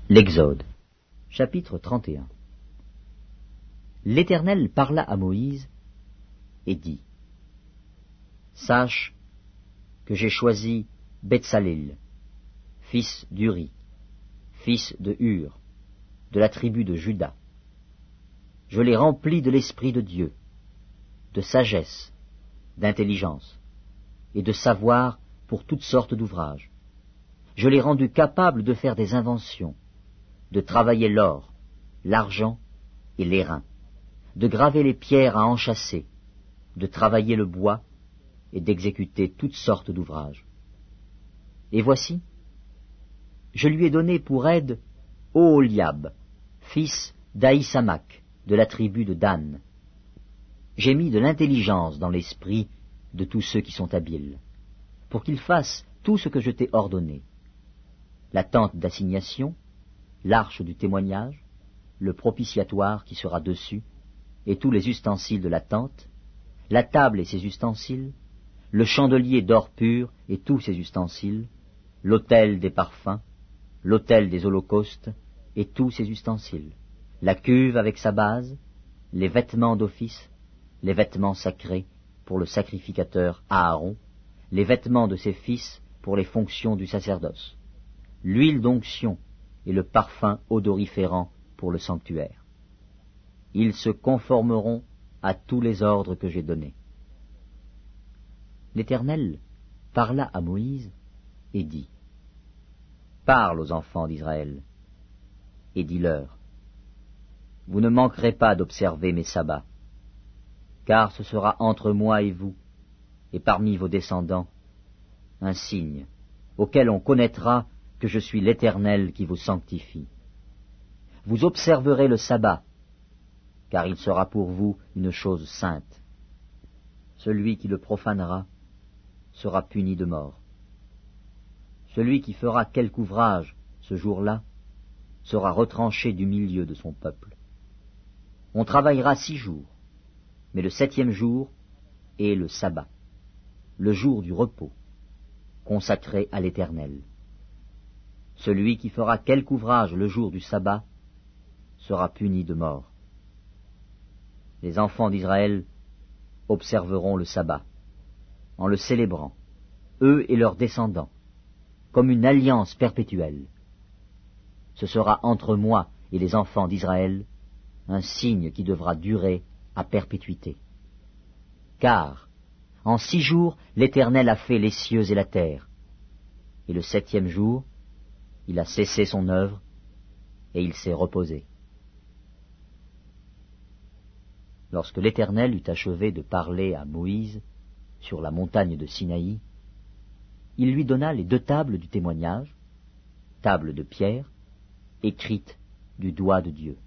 L'Exode, chapitre 31. L'Éternel parla à Moïse et dit: Sache que j'ai choisi Betsalel, fils d'Uri, fils de Hur, de la tribu de Juda. Je l'ai rempli de l'Esprit de Dieu, de sagesse, d'intelligence et de savoir pour toutes sortes d'ouvrages. Je l'ai rendu capable de faire des inventions, de travailler l'or, l'argent et l'airain, de graver les pierres à enchâsser, de travailler le bois et d'exécuter toutes sortes d'ouvrages. Et voici, je lui ai donné pour aide Oholiab, fils d'Ahisamach, de la tribu de Dan. J'ai mis de l'intelligence dans l'esprit de tous ceux qui sont habiles, pour qu'ils fassent tout ce que je t'ai ordonné. La tente d'assignation, l'arche du témoignage, le propitiatoire qui sera dessus, et tous les ustensiles de la tente, la table et ses ustensiles, le chandelier d'or pur et tous ses ustensiles, l'autel des parfums, l'autel des holocaustes et tous ses ustensiles, la cuve avec sa base, les vêtements d'office, les vêtements sacrés pour le sacrificateur Aaron, les vêtements de ses fils pour les fonctions du sacerdoce, l'huile d'onction et le parfum odoriférant pour le sanctuaire. Ils se conformeront à tous les ordres que j'ai donnés. L'Éternel parla à Moïse et dit: Parle aux enfants d'Israël et dis-leur: Vous ne manquerez pas d'observer mes sabbats, car ce sera entre moi et vous, et parmi vos descendants, un signe auquel on connaîtra que je suis l'Éternel qui vous sanctifie. Vous observerez le sabbat, car il sera pour vous une chose sainte. Celui qui le profanera sera puni de mort. Celui qui fera quelque ouvrage ce jour-là sera retranché du milieu de son peuple. On travaillera 6 jours, mais le 7e jour est le sabbat, le jour du repos, consacré à l'Éternel. Celui qui fera quelque ouvrage le jour du sabbat sera puni de mort. Les enfants d'Israël observeront le sabbat, en le célébrant, eux et leurs descendants, comme une alliance perpétuelle. Ce sera entre moi et les enfants d'Israël un signe qui devra durer à perpétuité. Car, en 6 jours, l'Éternel a fait les cieux et la terre, et le 7e jour, il a cessé son œuvre, et il s'est reposé. Lorsque l'Éternel eut achevé de parler à Moïse sur la montagne de Sinaï, il lui donna les 2 tables du témoignage, tables de pierre, écrites du doigt de Dieu.